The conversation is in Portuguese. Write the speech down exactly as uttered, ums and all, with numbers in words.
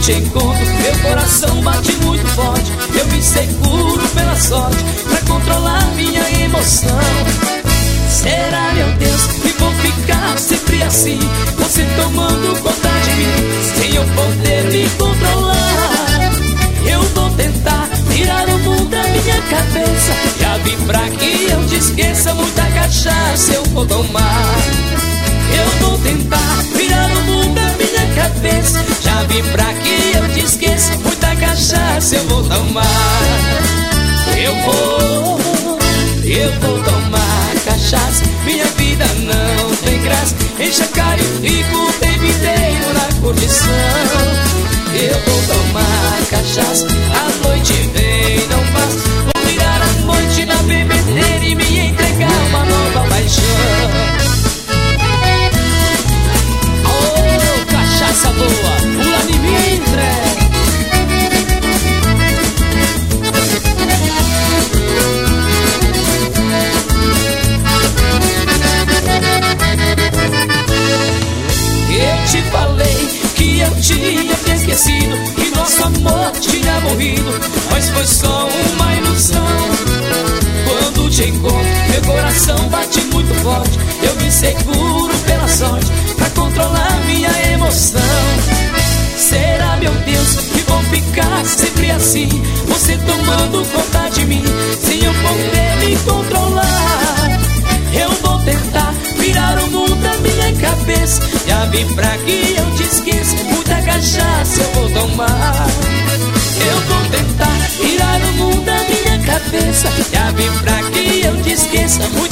te encontro, meu coração bate muito forte. Eu me seguro pela sorte pra controlar minha emoção. Será, meu Deus, que vou ficar sempre assim, você tomando conta de mim, sem eu poder me controlar? Eu vou tentar tirar o mundo da minha cabeça. Já vi pra que eu te esqueça, muita cachaça eu vou tomar. Eu vou tentar tirar o mundo da minha cabeça. Já vi pra que eu te esqueça, muita cachaça eu vou tomar. Eu vou, eu vou tomar cachaça. Minha vida não tem graça, enche a cara e fico o tempo inteiro na curtição. Eu vou tomar cachaça, a noite vem, não passa. Vou virar a noite na bebedeira e me entregar uma nova paixão. Oh, cachaça boa, pula de mim, eu te falei que eu tinha te esquecido, que nosso amor tinha morrido, mas foi só uma ilusão. Quando te encontro, meu coração bate muito forte. Eu me seguro pela sorte pra controlar minha emoção. Será, meu Deus, que vou ficar sempre assim, você tomando conta de mim, sem eu poder me controlar? Eu vou tentar virar o mundo da minha cabeça. Já vi pra que eu te esqueça, muita cachaça eu vou tomar. Eu vou tentar virar o mundo da minha cabeça. Já vi pra que eu te esqueça, muita